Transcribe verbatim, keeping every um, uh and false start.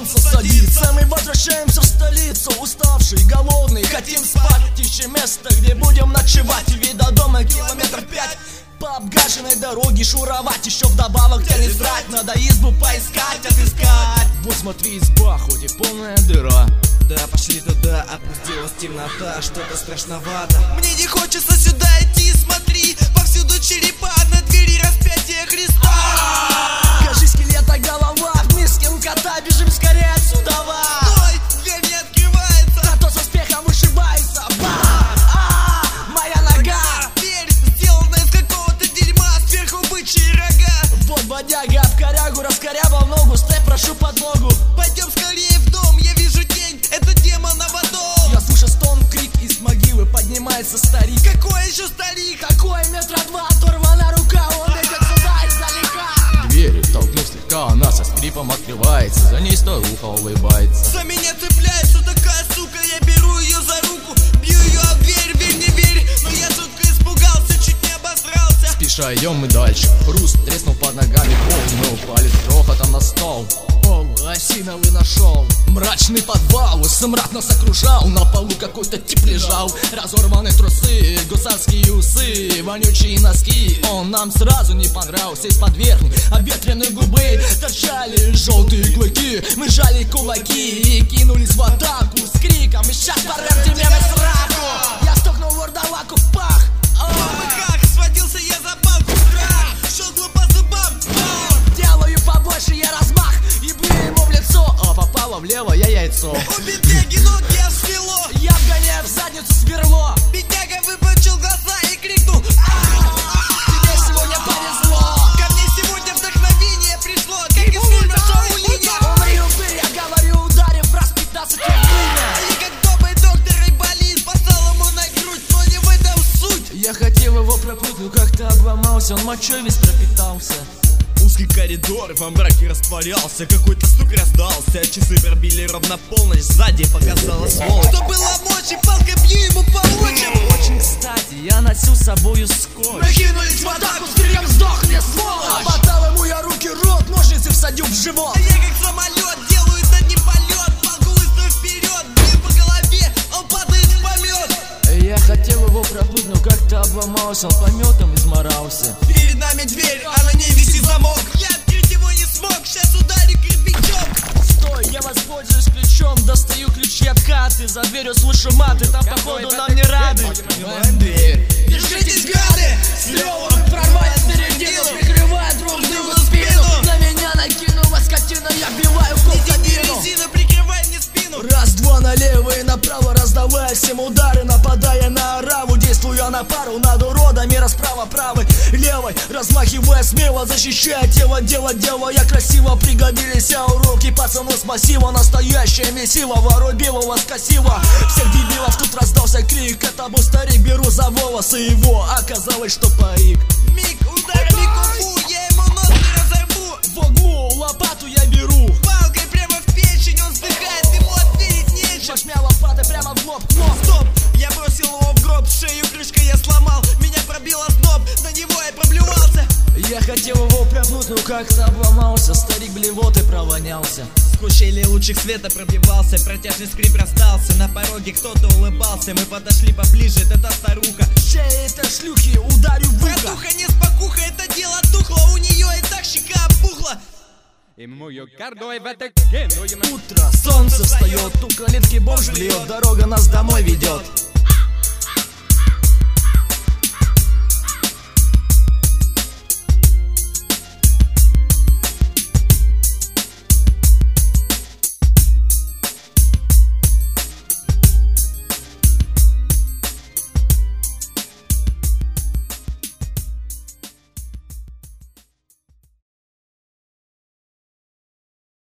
солнце садится. Мы возвращаемся в столицу, уставшие, голодные. Хотим спать, ищем место, где будем ночевать. Ведь до дома километр пять. По обгаженной дороге шуровать, еще вдобавок тянет срать. Надо избу поискать, отыскать. Вот смотри, изба, хоть и полная дыра. Да, пошли туда, опустилась темнота, что-то страшновато. Мне не хочется сюда идти, смотри, повсюду черепа, на двери распятие Христа. Кажись, скелета голова в миске у кота, бежим скорее отсюда. Стой, дверь не открывается, а то с успехом вышибается. Бам! А, моя нога! Дверь сделана из какого-то дерьма, сверху бычьи рога. Вот бодяга об корягу раскорябал ногу, стой, прошу подмогу. Пойдем скорее в дом, я вижу тень, это демон Авадон. Я слышу стон, крик, из могилы поднимается старик. Какой еще старик? Какой метра два, оторвана рука, он идет сюда издалека. Дверь толкнув слегка, она со скрипом открывается, за ней старуха улыбается. За меня цепляется такая сука, я беру ее за руку, бью ее об дверь, верь, не верь, но я жутко испугался, чуть не обосрался. Спеша идем мы дальше, хруст треснул под ногами пол, мы упали с грохотом на стол. Пол осиновый нашел, мрачный подвал, смрад нас окружал. На полу какой-то тип лежал, разорваны трусы, гусарские усы, вонючие носки. Он нам сразу не понравился, из-под верхней обветренной губы торчали желтые клыки. Мы жали кулаки и кинулись в атаку с криком: сейчас порвем тебе мы сраку. Я стукнул вордалаку в пах. Как сводился я за банку, страх, шел по зубам. Делаю побольше я размах и бью ему в лицо, а попало влево я яйцо. У бедняги ноги свело, я вгоняю в задницу сверло. Бедняга выпучил глаза и крикнул: тебе сегодня повезло. Ко мне сегодня вдохновение пришло, как из фильма Шаолиня. Умри, упырь, я говорю, ударив раз пятнадцать в время. И как добрый доктор Айболит послал ему на грудь, но не в этом суть. Я хотел его пропнуть, но как-то обломался, он мочой весь пропитался. Узкий коридор во мраке растворялся, какой-то стук раздался, часы пробили ровно полночь, сзади показалась сволочь. Что было мочи, палкой бью ему по лучам. Очень кстати, я носил с собою скотч. Накинулись в атаку, с криком сдохни, сволочь. Обмотал ему я руки, рот, ножницы всадил в живот. А я как самолет, делаю над ним полет, палку выставив вперед, бью по голове, он падает в помет. Я хотел его пропнуть, но как-то обломался, он пометом изморался. Перед нами дверь, а на ней висит замок. Я открыть его не смог, сейчас ударю кирпичом. Стой, я воспользуюсь ключом, достаю ключи от хаты. За дверью слышу маты, там походу нам не рады. Открываем дверь, держитесь, гады! С ревом прорвали середину, прикрывая друг другу спину. На меня накинулась скотина, я вбиваю в кабину. Резина, прикрывай мне спину. Раз-два налево и направо, раздавая всем удары, нападая на ораву, действуя на пару над уродами, расправа правой, левой, размахивая смело, защищая тело, дело, делая красиво. Пригодились уроки пацану с массива, настоящее месиво, ворубило вас косиво. Всех дебилов тут раздался крик, это был старик, беру за волосы его, оказалось, что парик. Миг, ударами куфу, я ему ноги разорву. В углу лопату я беру, палкой прямо в печень, он вздыхает, ему отверить нечем. Башмя лопаты прямо в лоб, но стоп, я бросил его в гроб, шею крышкой я сломал, меня пробило зноб, на него я проблевался. Я хотел его пропнуть, но как-то обломался, старик блевотой провонялся. Сквозь щели лучик света пробивался, протяжный скрип расстался, на пороге кто-то улыбался, мы подошли поближе, это старуха. Шея этой шлюхи, ударю в ухо. Братуха не спокуха, это дело тухло, у нее и так щека опухла. Утро, солнце встает, у калитки бомж блюет, дорога нас домой ведет.